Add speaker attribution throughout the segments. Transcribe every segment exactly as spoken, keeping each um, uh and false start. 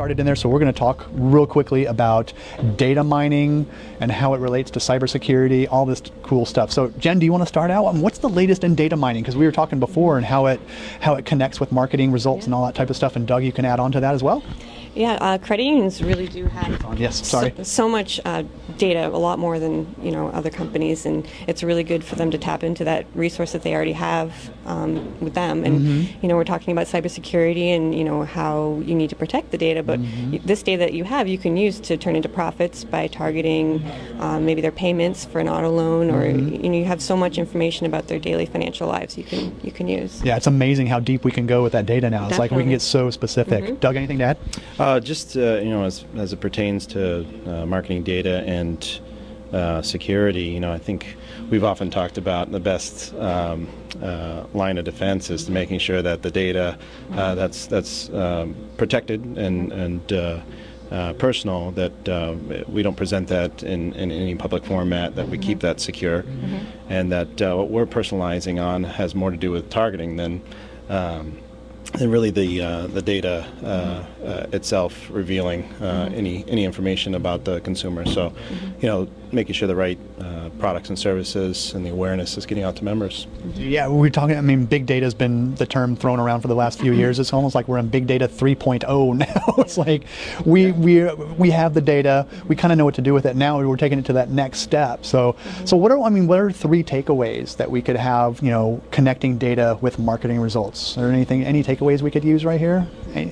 Speaker 1: started in there, so we're going to talk real quickly about data mining and how it relates to cybersecurity, all this cool stuff. So Jen, do you want to start out? What's the latest in data mining? Because we were talking before and how it how it connects with marketing results yeah. and all that type of stuff. And Doug, you can add on to that as well.
Speaker 2: Yeah, uh, credit unions really do have
Speaker 1: yes, sorry.
Speaker 2: So, so much uh, data, a lot more than you know other companies, and it's really good for them to tap into that resource that they already have um, with them. And mm-hmm. you know, we're talking about cybersecurity and you know how you need to protect the data, but mm-hmm. this data that you have, you can use to turn into profits by targeting um, maybe their payments for an auto loan, or mm-hmm. you know, you have so much information about their daily financial lives you can you can use.
Speaker 1: Yeah, it's amazing how deep we can go with that data now. It's
Speaker 2: Definitely.
Speaker 1: like we can get so specific. Mm-hmm. Doug, anything to add?
Speaker 3: Uh, just uh, you know, as as it pertains to uh, marketing data and uh, security, you know, I think we've often talked about the best um, uh, line of defense is to making sure that the data uh, that's that's um, protected and and uh, uh, personal, that uh, we don't present that in, in any public format, that we keep that secure, mm-hmm. and that uh, what we're personalizing on has more to do with targeting than. Um, And really, the uh, the data uh, uh, itself revealing uh, mm-hmm. any any information about the consumer. So, mm-hmm. you know, making sure the right uh, products and services and the awareness is getting out to members.
Speaker 1: Yeah, we're talking. I mean, big data has been the term thrown around for the last few years. It's almost like we're in big data three point oh now. It's like we we we have the data. We kind of know what to do with it. Now we're taking it to that next step. So mm-hmm. so what are I mean? What are three takeaways that we could have? You know, connecting data with marketing results. Or anything? Any takeaways we could use right here? Hey.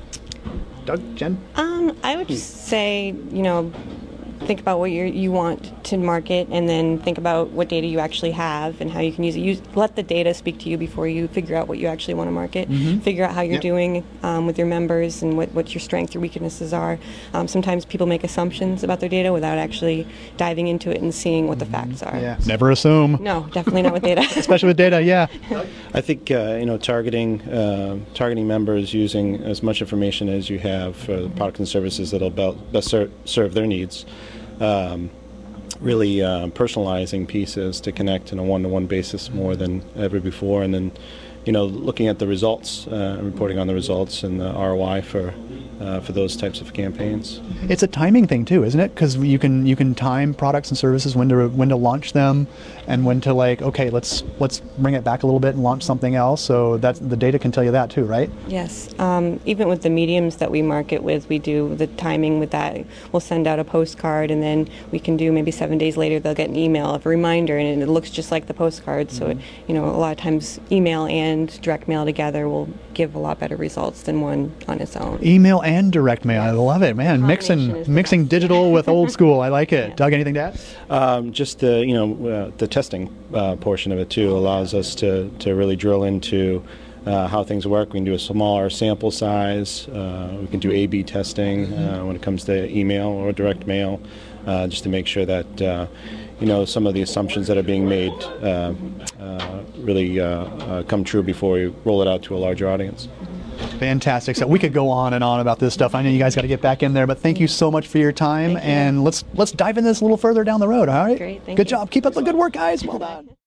Speaker 1: Doug, Jen?
Speaker 2: Um, I would just say, you know, think about what you you want to market, and then think about what data you actually have and how you can use it. Use, let the data speak to you before you figure out what you actually want to market. Mm-hmm. Figure out how you're yep. doing um, with your members and what, what your strengths, your weaknesses are. Um, sometimes people make assumptions about their data without actually diving into it and seeing what the facts are.
Speaker 1: Yeah. Never assume.
Speaker 2: No, definitely not with data.
Speaker 1: Especially with data, yeah.
Speaker 3: I think uh, you know targeting uh, targeting members using as much information as you have for the products and services that'll be- best ser- serve their needs. Um, really uh, personalizing pieces to connect in a one-to-one basis more than ever before, and then you know looking at the results, uh, reporting on the results and the R O I for uh, for those types of campaigns.
Speaker 1: It's a timing thing too, isn't it? Because you can you can time products and services when to when to launch them, and when to like okay let's let's bring it back a little bit and launch something else. So that the data can tell you that too, right?
Speaker 2: Yes. Um, even with the mediums that we market with, we do the timing with that. We'll send out a postcard, and then we can do maybe seven days later they'll get an email of a reminder, and it looks just like the postcard. Mm-hmm. So it, you know a lot of times email and direct mail together will give a lot better results than one on its own.
Speaker 1: Email and direct mail, I love it, man. Mixing mixing digital with old school, I like it. Yeah. Doug, anything to add?
Speaker 3: Um, just the you know uh, the testing uh, portion of it too allows us to to really drill into uh, how things work. We can do a smaller sample size. Uh, we can do A B testing uh, when it comes to email or direct mail, uh, just to make sure that. Uh, you know, some of the assumptions that are being made uh, uh, really uh, uh, come true before we roll it out to a larger audience.
Speaker 1: Fantastic. So we could go on and on about this stuff. I know you guys got to get back in there, but thank you so much for your time, and let's let's dive into this a little further down the road, all right?
Speaker 2: Great, thank
Speaker 1: Good
Speaker 2: you.
Speaker 1: job. Keep up the good work, guys. Well done.